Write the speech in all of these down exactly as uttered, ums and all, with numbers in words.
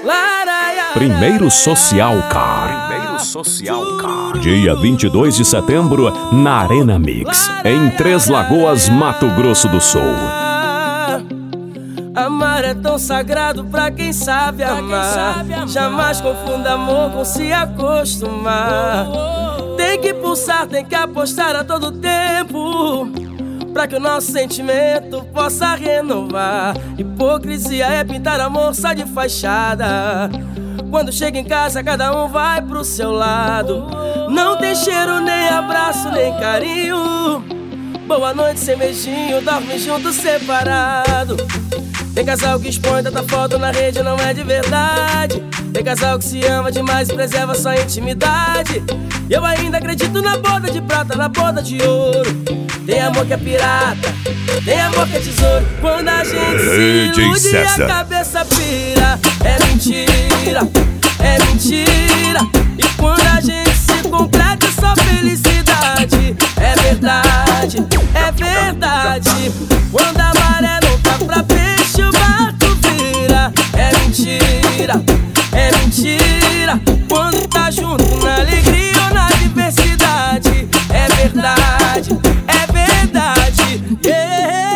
Primeiro Social Car. Primeiro Social Car. Dia vinte e dois de setembro, na Arena Mix, em Três Lagoas, Mato Grosso do Sul. Amar é tão sagrado pra quem sabe amar. Jamais confunda amor com se acostumar. Tem que pulsar, tem que apostar a todo tempo, pra que o nosso sentimento possa renovar. Hipocrisia é pintar amor só de fachada. Quando chega em casa, cada um vai pro seu lado. Não tem cheiro, nem abraço, nem carinho. Boa noite sem beijinho, dorme junto separado. Tem casal que expõe tanta foto na rede, não é de verdade. Tem casal que se ama demais e preserva sua intimidade. Eu ainda acredito na boda de prata, na boda de ouro. Tem amor que é pirata, tem amor que é tesouro. Quando a gente se ilude e a cabeça pira, é mentira, é mentira. E quando a gente se completa, é só felicidade. É verdade, é verdade. Quando a maré não tá pra peixe, o barco vira. É mentira, é mentira. Quando tá junto na alegria ou na diversidade, é verdade, é verdade. Yeah.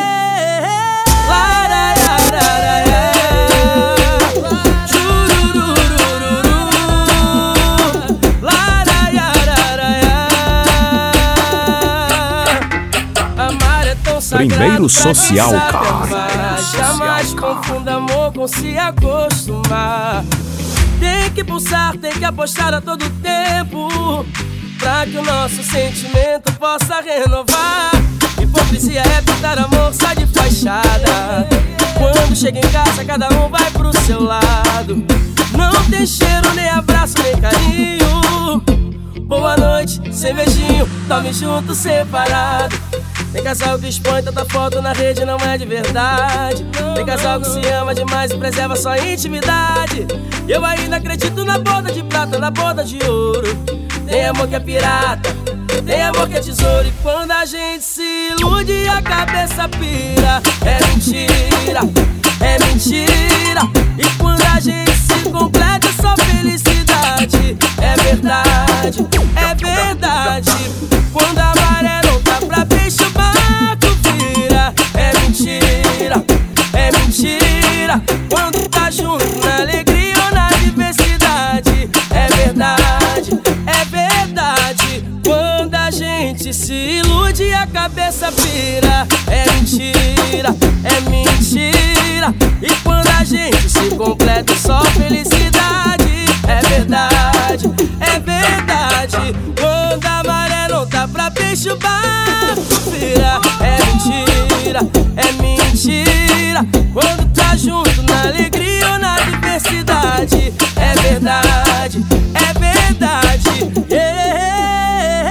Primeiro Social Car. Jamais confunda amor com se acostumar. Tem que pulsar, tem que apostar a todo tempo, pra que o nosso sentimento possa renovar. Hipocrisia é pintar amor só de fachada. Quando chega em casa, cada um vai pro seu lado. Não tem cheiro, nem abraço, nem carinho. Boa noite, sem beijinho, dorme junto separado. Tem casal que expõe tanta foto na rede, não é de verdade. Tem casal que se ama demais e preserva sua intimidade. Eu ainda acredito na boda de prata, na boda de ouro. Tem amor que é pirata, tem amor que é tesouro. E quando a gente se ilude e a cabeça pira, é mentira, é mentira. E quando a gente se completa, é só felicidade. É verdade, é verdade. Quando a maré não tá pra peixe, o barco vira. É mentira, é mentira. Quando tá junto na alegria ou na diversidade, é verdade, é verdade. Quando a gente se ilude e a cabeça pira, é mentira, é mentira. E quando a gente se completa, é só felicidade. É verdade, é verdade. Quando a maré não tá pra peixe, o barco vira. É mentira, é mentira. Quando tá junto na alegria ou na diversidade, é verdade, é verdade. Yeah.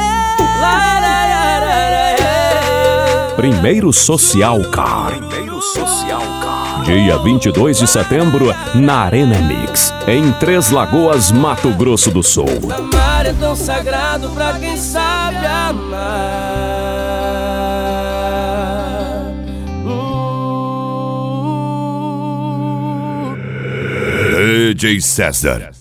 Primeiro Social Car. Primeiro Social Car. Dia vinte e dois de setembro, na Arena Mix, em Três Lagoas, Mato Grosso do Sul. Amar é tão sagrado pra quem sabe amar. D J César.